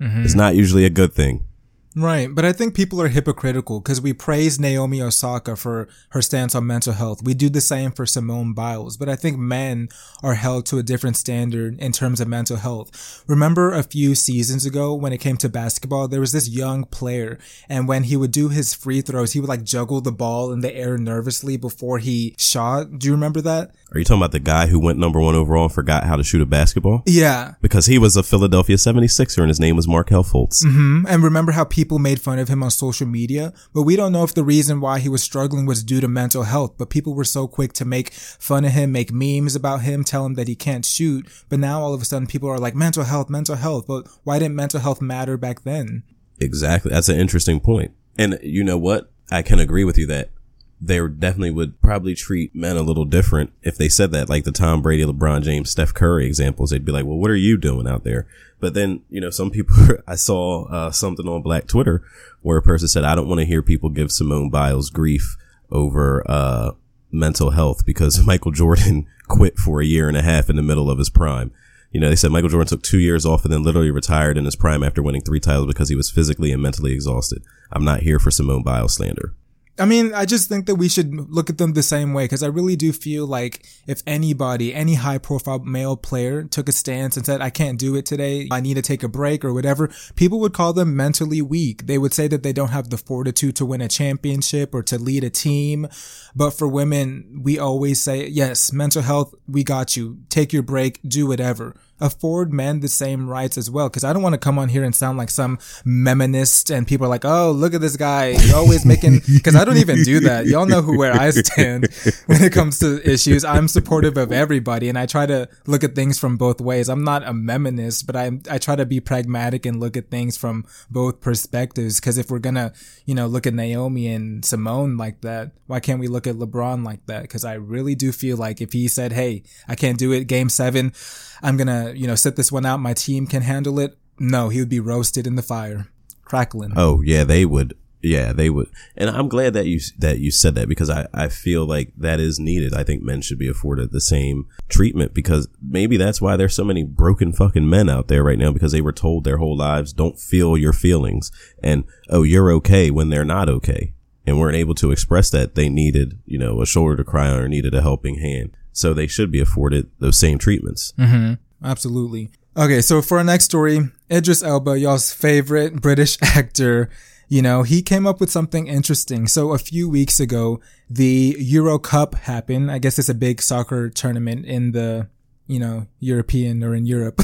Mm-hmm. It's not usually a good thing. Right, but I think people are hypocritical because we praise Naomi Osaka for her stance on mental health. We do the same for Simone Biles, but I think men are held to a different standard in terms of mental health. Remember a few seasons ago when it came to basketball, there was this young player, and when he would do his free throws, he would like juggle the ball in the air nervously before he shot. Do you remember that? Are you talking about the guy who went number one overall and forgot how to shoot a basketball? Yeah. Because he was a Philadelphia seventy-sixer and his name was Markelle Fultz. Mm-hmm. And remember how people made fun of him on social media? But we don't know if the reason why he was struggling was due to mental health. But people were so quick to make fun of him, make memes about him, tell him that he can't shoot. But now all of a sudden people are like, mental health, mental health. But why didn't mental health matter back then? Exactly. That's an interesting point. And you know what? I can agree with you that they definitely would probably treat men a little different if they said that, like the Tom Brady, LeBron James, Steph Curry examples. They'd be like, well, what are you doing out there? But then, you know, some people, I saw uh, something on Black Twitter where a person said, I don't want to hear people give Simone Biles grief over uh mental health because Michael Jordan quit for a year and a half in the middle of his prime. You know, they said Michael Jordan took two years off and then literally retired in his prime after winning three titles because he was physically and mentally exhausted. I'm not here for Simone Biles slander. I mean, I just think that we should look at them the same way because I really do feel like if anybody, any high profile male player took a stance and said, I can't do it today, I need to take a break or whatever, people would call them mentally weak. They would say that they don't have the fortitude to win a championship or to lead a team. But for women, we always say, yes, mental health, we got you. Take your break, do whatever. Afford men the same rights as well. Cause I don't want to come on here and sound like some meminist and people are like, oh, look at this guy. You're always making, cause I don't even do that. Y'all know who, where I stand when it comes to issues. I'm supportive of everybody and I try to look at things from both ways. I'm not a meminist, but I, I try to be pragmatic and look at things from both perspectives. Cause if we're going to, you know, look at Naomi and Simone like that, why can't we look at LeBron like that? Cause I really do feel like if he said, hey, I can't do it, game seven, I'm going to, you know, sit this one out. My team can handle it. No, he would be roasted in the fire, crackling. Oh yeah, they would. Yeah, they would. And I'm glad that you, that you said that because I, I feel like that is needed. I think men should be afforded the same treatment because maybe that's why there's so many broken fucking men out there right now because they were told their whole lives, don't feel your feelings and, oh, you're okay when they're not okay. And weren't able to express that they needed, you know, a shoulder to cry on or needed a helping hand. So they should be afforded those same treatments. Mm-hmm. Absolutely. Okay, so for our next story, Idris Elba, y'all's favorite British actor, you know, he came up with something interesting. So a few weeks ago, the Euro Cup happened. I guess it's a big soccer tournament in the, you know, European or in Europe.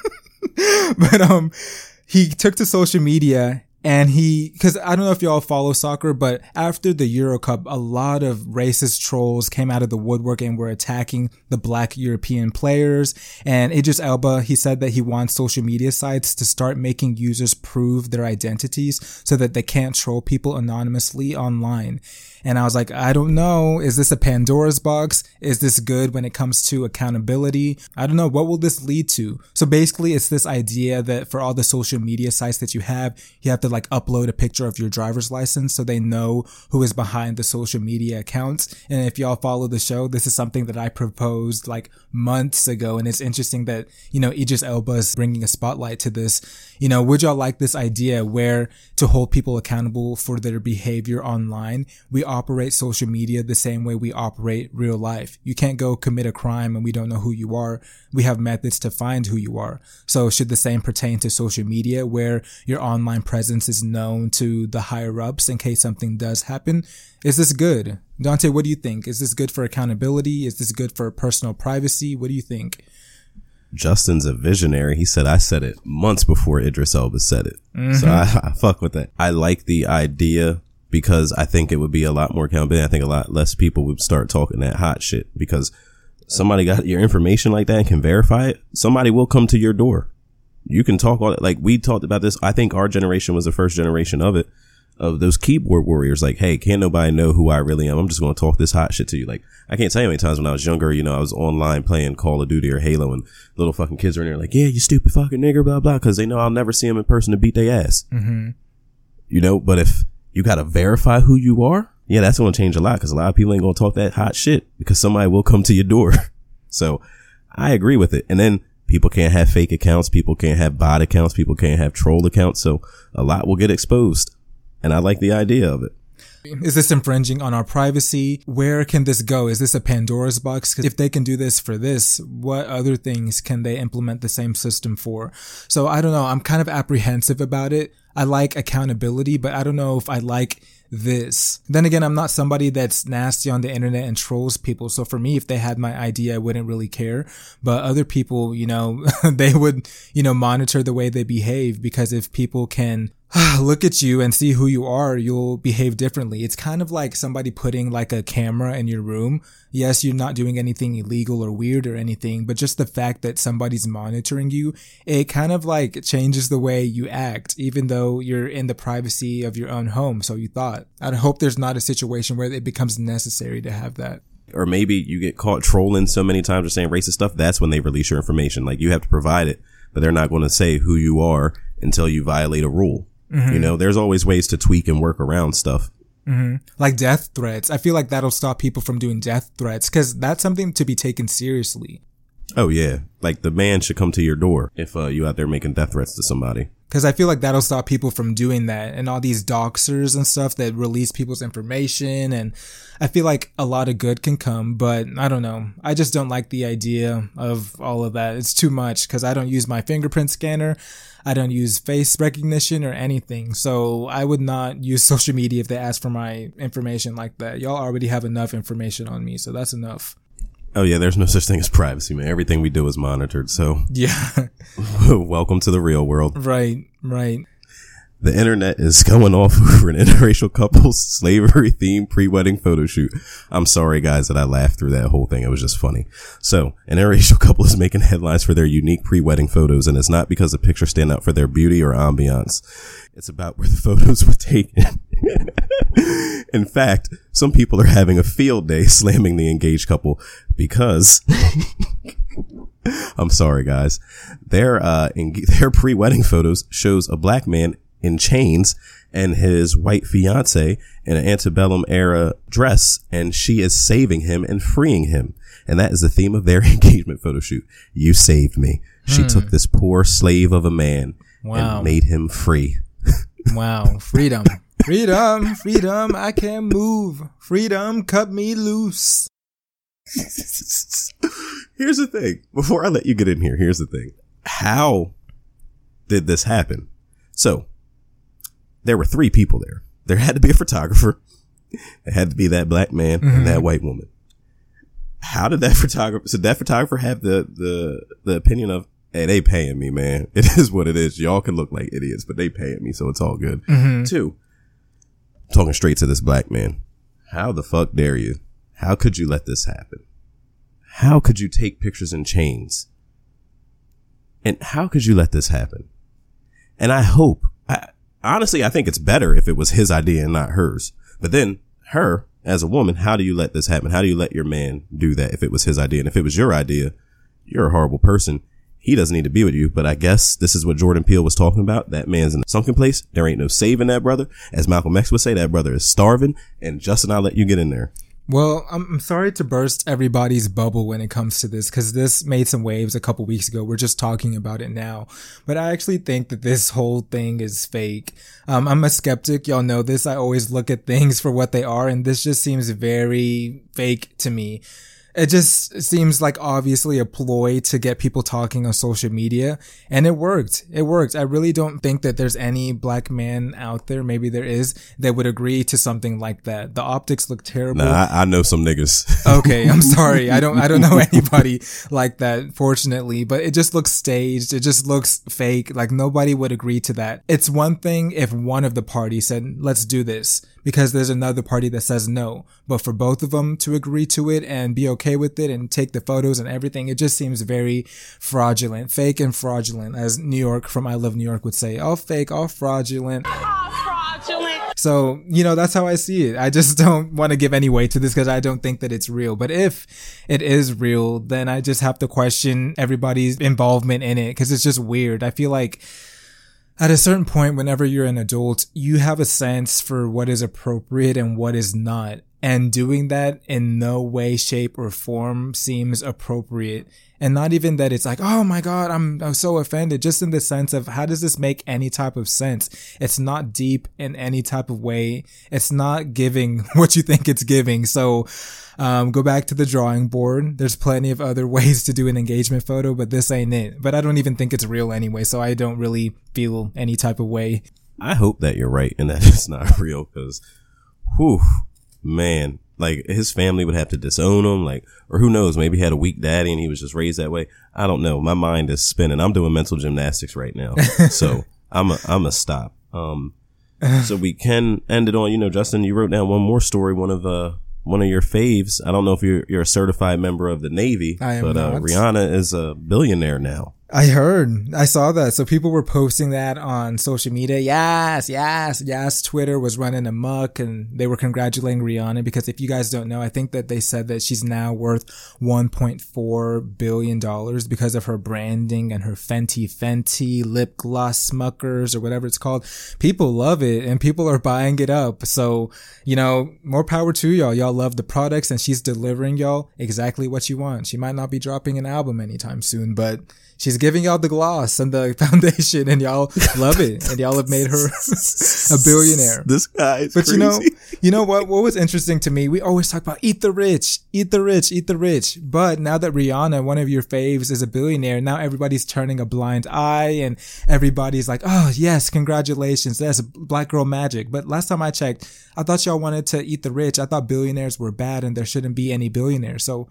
But um, he took to social media and he, cause I don't know if y'all follow soccer, but after the Euro Cup, a lot of racist trolls came out of the woodwork and were attacking the black European players. And Idris Elba, he said that he wants social media sites to start making users prove their identities so that they can't troll people anonymously online. And I was like, I don't know. Is this a Pandora's box? Is this good when it comes to accountability? I don't know. What will this lead to? So basically, it's this idea that for all the social media sites that you have, you have to like upload a picture of your driver's license so they know who is behind the social media accounts. And if y'all follow the show, this is something that I proposed like months ago. And it's interesting that, you know, Idris Elba is bringing a spotlight to this. You know, would y'all like this idea where to hold people accountable for their behavior online, we operate social media the same way we operate real life? You can't go commit a crime and we don't know who you are. We have methods to find who you are. So should the same pertain to social media where your online presence is known to the higher ups in case something does happen? Is this good? Dante, what do you think? Is this good for accountability? Is this good for personal privacy? What do you think? Justin's a visionary. He said, I said it months before Idris Elba said it. Mm-hmm. So I, I fuck with that. I like the idea because I think it would be a lot more accountability. I think a lot less people would start talking that hot shit because somebody got your information like that and can verify it. Somebody will come to your door. You can talk all that. Like we talked about this. I think our generation was the first generation of it, of those keyboard warriors. Like, hey, can't nobody know who I really am. I'm just going to talk this hot shit to you. Like, I can't tell you how many times when I was younger, you know, I was online playing Call of Duty or Halo and little fucking kids are in there like, yeah, you stupid fucking nigger, blah, blah. Cause they know I'll never see them in person to beat their ass. Mm-hmm. You know, but if you got to verify who you are, yeah, that's going to change a lot. Cause a lot of people ain't going to talk that hot shit because somebody will come to your door. So I agree with it. And then People can't have fake accounts. People can't have bot accounts. People can't have troll accounts. So a lot will get exposed. And I like the idea of it. Is this infringing on our privacy? Where can this go? Is this a Pandora's box? Because if they can do this for this, what other things can they implement the same system for? So I don't know. I'm kind of apprehensive about it. I like accountability, but I don't know if I like this. Then again, I'm not somebody that's nasty on the internet and trolls people. So for me, if they had my I D, I wouldn't really care. But other people, you know, they would, you know, monitor the way they behave, because if people can look at you and see who you are, you'll behave differently. It's kind of like somebody putting like a camera in your room. Yes, you're not doing anything illegal or weird or anything, but just the fact that somebody's monitoring you, it kind of like changes the way you act, even though you're in the privacy of your own home. So you thought. I hope there's not a situation where it becomes necessary to have that. Or maybe you get caught trolling so many times or saying racist stuff. That's when they release your information. Like, you have to provide it, but they're not going to say who you are until you violate a rule. Mm-hmm. You know, there's always ways to tweak and work around stuff. Mm-hmm. Like death threats. I feel like that'll stop people from doing death threats, because that's something to be taken seriously. Oh, yeah. Like, the man should come to your door if uh, you out there making death threats to somebody. Because I feel like that'll stop people from doing that, and all these doxers and stuff that release people's information. And I feel like a lot of good can come, but I don't know. I just don't like the idea of all of that. It's too much, because I don't use my fingerprint scanner. I don't use face recognition or anything. So I would not use social media if they ask for my information like that. Y'all already have enough information on me, so that's enough. Oh, yeah, there's no such thing as privacy, man. Everything we do is monitored, so. Yeah. Welcome to the real world. Right, right. The internet is going off over an interracial couple's slavery-themed pre-wedding photo shoot. I'm sorry, guys, that I laughed through that whole thing. It was just funny. So, an interracial couple is making headlines for their unique pre-wedding photos, and it's not because the pictures stand out for their beauty or ambiance. It's about where the photos were taken. In fact, some people are having a field day slamming the engaged couple because I'm sorry, guys. Their uh, en- their pre-wedding photos shows a black man in chains and his white fiance in an antebellum era dress, and she is saving him and freeing him. And that is the theme of their engagement photo shoot. You saved me. She hmm. took this poor slave of a man wow. and made him free. Wow. Freedom. Freedom. Freedom. I can move. Freedom. Cut me loose. Here's the thing. Before I let you get in here, here's the thing. How did this happen? So, there were three people there. There had to be a photographer. It had to be that black man mm-hmm. and that white woman. How did that photographer, so that photographer have the, the, the opinion of, hey, they paying me, man. It is what it is. Y'all can look like idiots, but they paying me, so it's all good. Mm-hmm. Two, talking straight to this black man. How the fuck dare you? How could you let this happen? How could you take pictures in chains? And how could you let this happen? And I hope, I, honestly, I think it's better if it was his idea and not hers. But then her, as a woman, how do you let this happen? How do you let your man do that if it was his idea? And if it was your idea, you're a horrible person. He doesn't need to be with you. But I guess this is what Jordan Peele was talking about. That man's in a sunken place. There ain't no saving that brother. As Malcolm X would say, that brother is starving. And Justin, I'll let you get in there. Well, I'm sorry to burst everybody's bubble when it comes to this, because this made some waves a couple weeks ago. We're just talking about it now. But I actually think that this whole thing is fake. Um, I'm a skeptic. Y'all know this. I always look at things for what they are, and this just seems very fake to me. It just seems like obviously a ploy to get people talking on social media, and it worked. It worked. I really don't think that there's any black man out there, maybe there is, that would agree to something like that. The optics look terrible. Nah, I, I know some niggas. Okay, I'm sorry. I don't I don't know anybody like that, fortunately, but it just looks staged. It just looks fake. Like, nobody would agree to that. It's one thing if one of the parties said, let's do this, because there's another party that says no. But for both of them to agree to it and be okay with it and take the photos and everything, it just seems very fraudulent, fake and fraudulent, as New York from I Love New York would say, all fake, all fraudulent. All fraudulent. So, you know, that's how I see it. I just don't want to give any weight to this because I don't think that it's real. But if it is real, then I just have to question everybody's involvement in it, because it's just weird. I feel like at a certain point, whenever you're an adult, you have a sense for what is appropriate and what is not. And doing that in no way, shape, or form seems appropriate. And not even that it's like, oh my God, I'm, I'm so offended. Just in the sense of how does this make any type of sense? It's not deep in any type of way. It's not giving what you think it's giving. So, um, go back to the drawing board. There's plenty of other ways to do an engagement photo, but this ain't it. But I don't even think it's real anyway. So I don't really feel any type of way. I hope that you're right and that it's not real because, whew, man. Like, his family would have to disown him, like, or who knows, maybe he had a weak daddy and he was just raised that way. I don't know. My mind is spinning. I'm doing mental gymnastics right now. So I'm a, I'm a stop. Um, so we can end it on, you know, Justin, you wrote down one more story, one of, uh, one of your faves. I don't know if you're, you're a certified member of the Navy, I am but, uh, not. Rihanna is a billionaire now. I heard. I saw that. So people were posting that on social media. Yes, yes, yes. Twitter was running amok and they were congratulating Rihanna because if you guys don't know, I think that they said that she's now worth one point four billion dollars because of her branding and her Fenty Fenty lip gloss Smuckers or whatever it's called. People love it and people are buying it up. So, you know, more power to y'all. Y'all love the products and she's delivering y'all exactly what you want. She might not be dropping an album anytime soon, but she's giving y'all the gloss and the foundation and y'all love it. And y'all have made her a billionaire. This guy is But crazy. you know, you know what, what was interesting to me? We always talk about eat the rich, eat the rich, eat the rich. But now that Rihanna, one of your faves, is a billionaire, now everybody's turning a blind eye and everybody's like, oh yes, congratulations. That's black girl magic. But last time I checked, I thought y'all wanted to eat the rich. I thought billionaires were bad and there shouldn't be any billionaires. So,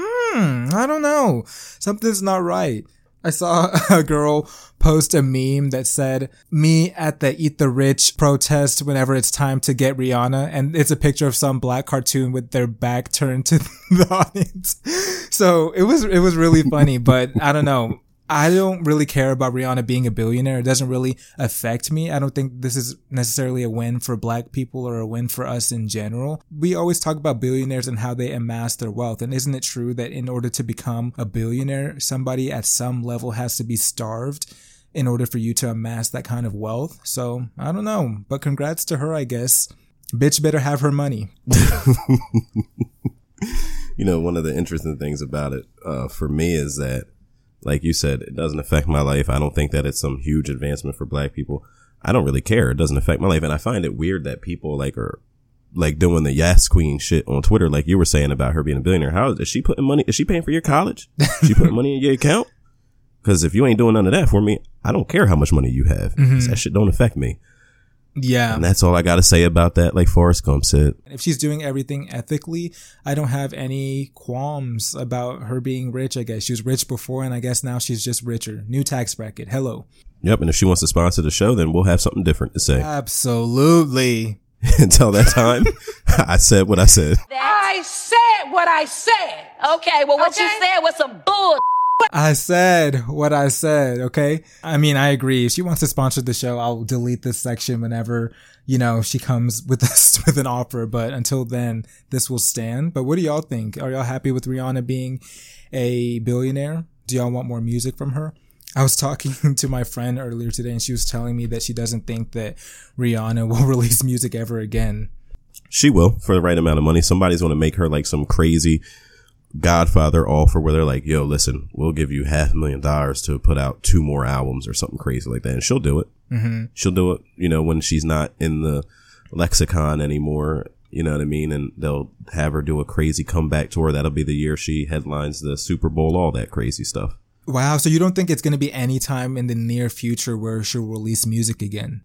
hmm, I don't know. Something's not right. I saw a girl post a meme that said, me at the Eat the Rich protest whenever it's time to get Rihanna. And it's a picture of some black cartoon with their back turned to the audience. So it was, it was really funny, but I don't know. I don't really care about Rihanna being a billionaire. It doesn't really affect me. I don't think this is necessarily a win for black people or a win for us in general. We always talk about billionaires and how they amass their wealth. And isn't it true that in order to become a billionaire, somebody at some level has to be starved in order for you to amass that kind of wealth? So I don't know, but congrats to her, I guess. Bitch better have her money. You know, one of the interesting things about it, uh, for me is that, like you said, it doesn't affect my life. I don't think that it's some huge advancement for black people. I don't really care. It doesn't affect my life. And I find it weird that people like are like doing the Yes Queen shit on Twitter. Like you were saying about her being a billionaire. How is she putting money? Is she paying for your college? Is she putting money in your account? Cause if you ain't doing none of that for me, I don't care how much money you have. Mm-hmm. That shit don't affect me. Yeah. And that's all I got to say about that. Like Forrest Gump said, if she's doing everything ethically, I don't have any qualms about her being rich. I guess she was rich before and I guess now she's just richer. New tax bracket. Hello. Yep. And if she wants to sponsor the show, then we'll have something different to say. Absolutely. Until that time, I said what I said. I said what I said. Okay, well, what Okay. you said was some bull. I said what I said, okay? I mean, I agree. If she wants to sponsor the show, I'll delete this section whenever, you know, she comes with us with an offer. But until then, this will stand. But what do y'all think? Are y'all happy with Rihanna being a billionaire? Do y'all want more music from her? I was talking to my friend earlier today and she was telling me that she doesn't think that Rihanna will release music ever again. She will for the right amount of money. Somebody's going to make her like some crazy Godfather offer where they're like, yo, listen, we'll give you half a million dollars to put out two more albums or something crazy like that. And she'll do it. Mm-hmm. She'll do it, you know, when she's not in the lexicon anymore. You know what I mean? And they'll have her do a crazy comeback tour. That'll be the year she headlines the Super Bowl, all that crazy stuff. Wow. So you don't think it's going to be any time in the near future where she'll release music again?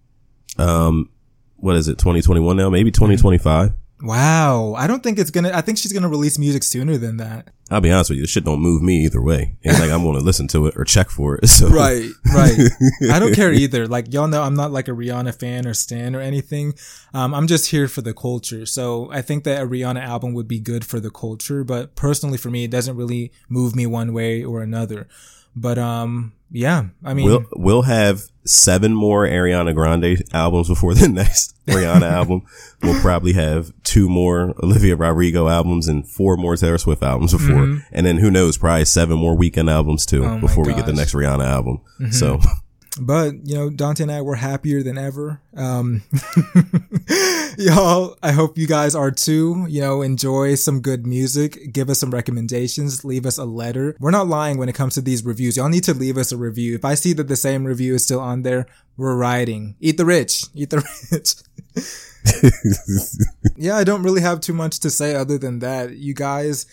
Um, what is it? twenty twenty-one now? Maybe twenty twenty-five. Wow. I don't think it's going to, I think she's going to release music sooner than that. I'll be honest with you. This shit don't move me either way. It's like I'm going to listen to it or check for it. So. Right. Right. I don't care either. Like y'all know, I'm not like a Rihanna fan or stan or anything. Um, I'm just here for the culture. So I think that a Rihanna album would be good for the culture, but personally for me, it doesn't really move me one way or another. But, um, yeah, I mean, we'll, we'll have seven more Ariana Grande albums before the next Rihanna album. We'll probably have two more Olivia Rodrigo albums and four more Taylor Swift albums before. Mm-hmm. And then who knows, probably seven more Weeknd albums too, oh before we get the next Rihanna album. Mm-hmm. So but you know, Dante and I were happier than ever. Um, y'all, I hope you guys are too. You know, enjoy some good music. Give us some recommendations. Leave us a letter. We're not lying when it comes to these reviews. Y'all need to leave us a review. If I see that the same review is still on there, we're writing. Eat the rich. Eat the rich. Yeah, I don't really have too much to say other than that. You guys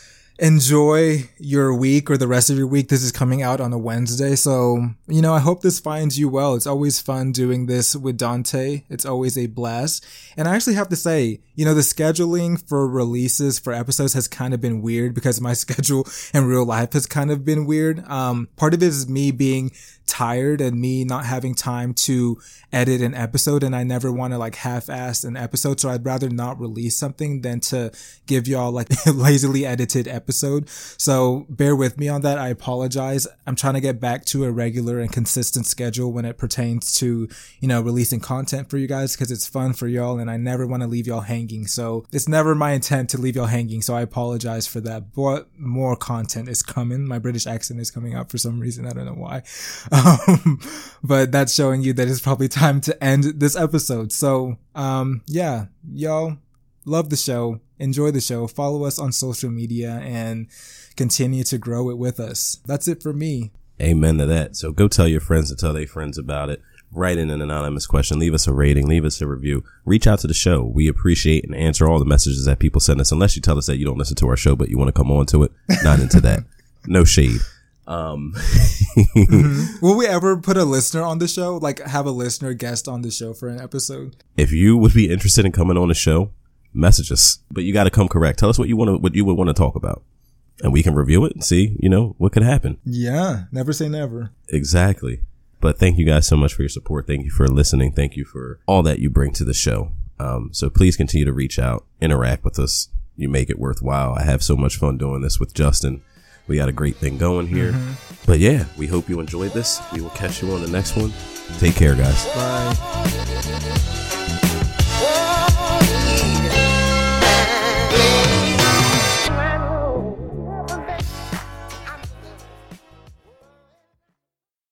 enjoy your week or the rest of your week. This is coming out on a Wednesday. So, you know, I hope this finds you well. It's always fun doing this with Dante. It's always a blast. And I actually have to say, you know, the scheduling for releases for episodes has kind of been weird because my schedule in real life has kind of been weird. Um, part of it is me being tired and me not having time to edit an episode, and I never want to like half-ass an episode, so I'd rather not release something than to give y'all like a lazily edited episode. So bear with me on that. I apologize. I'm trying to get back to a regular and consistent schedule when it pertains to, you know, releasing content for you guys, because it's fun for y'all and I never want to leave y'all hanging. So it's never my intent to leave y'all hanging, so I apologize for that. But more content is coming. My British accent is coming out for some reason. I don't know why. Um, but that's showing you that it's probably time to end this episode. So, um, yeah, y'all love the show. Enjoy the show. Follow us on social media and continue to grow it with us. That's it for me. Amen to that. So go tell your friends and tell their friends about it. Write in an anonymous question. Leave us a rating. Leave us a review. Reach out to the show. We appreciate and answer all the messages that people send us, unless you tell us that you don't listen to our show, but you want to come on to it. Not into that. No shade. Um, mm-hmm. Will we ever put a listener on the show? Like have a listener guest on the show for an episode? If you would be interested in coming on the show, message us, but you got to come correct. Tell us what you want to, what you would want to talk about, and we can review it and see, you know, what could happen. Yeah. Never say never. Exactly. But thank you guys so much for your support. Thank you for listening. Thank you for all that you bring to the show. Um, so please continue to reach out, interact with us. You make it worthwhile. I have so much fun doing this with Justin. We got a great thing going here. Mm-hmm. But yeah, we hope you enjoyed this. We will catch you on the next one. Take care, guys. Bye.